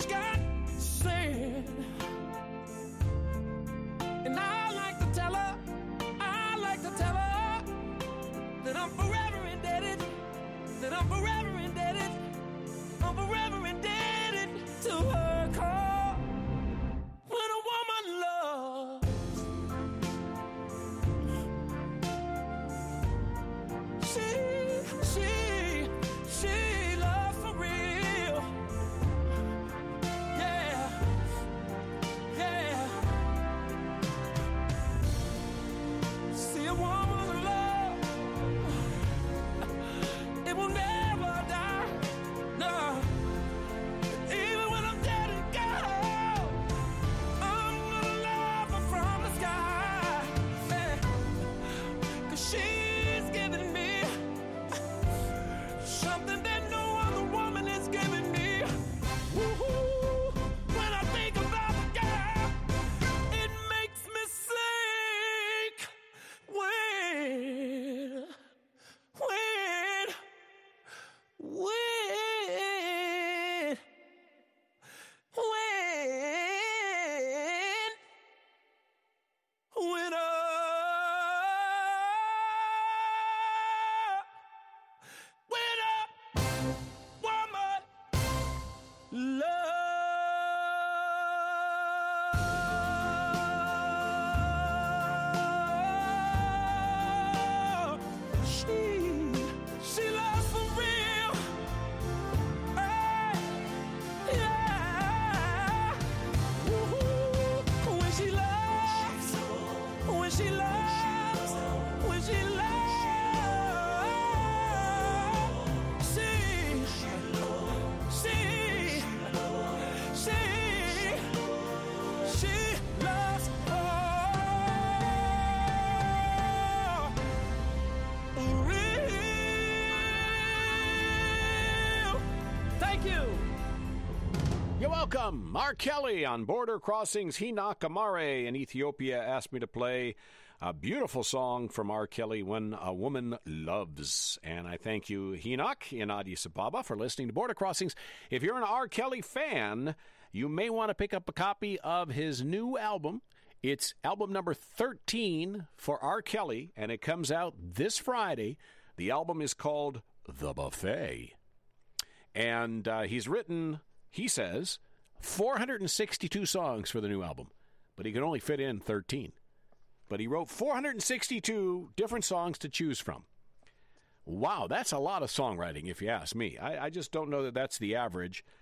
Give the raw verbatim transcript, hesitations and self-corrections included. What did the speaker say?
bitch got said. And I like to tell her, I like to tell her that I'm forever indebted, that I'm forever indebted, I'm forever indebted to her call. When a woman loves, she, she, she loves for real. Yeah, yeah. See a woman's love, it will never die. No, even when I'm dead and gone, I'm gonna love her from the sky. Yeah. Cause she's giving me something that no other woman is giving me. Woo-hoo. When I think about the girl, it makes me sick. When, when, when, when, when a when a woman love, she, she loves for real. Hey, yeah. Woo-hoo. When she loves, when she loves, when she loves, she, she, she, she loves for real. Thank you. You're welcome. R. Kelly on Border Crossings. Enoch Amare in Ethiopia asked me to play a beautiful song from R. Kelly, When a Woman Loves. And I thank you, Enoch in Addis Ababa, for listening to Border Crossings. If you're an R. Kelly fan, you may want to pick up a copy of his new album. It's album number thirteen for R. Kelly, and it comes out this Friday. The album is called The Buffet. And uh, he's written, he says, four hundred sixty-two songs for the new album, but he could only fit in thirteen. But he wrote four hundred sixty-two different songs to choose from. Wow, that's a lot of songwriting, if you ask me. I, I just don't know that that's the average.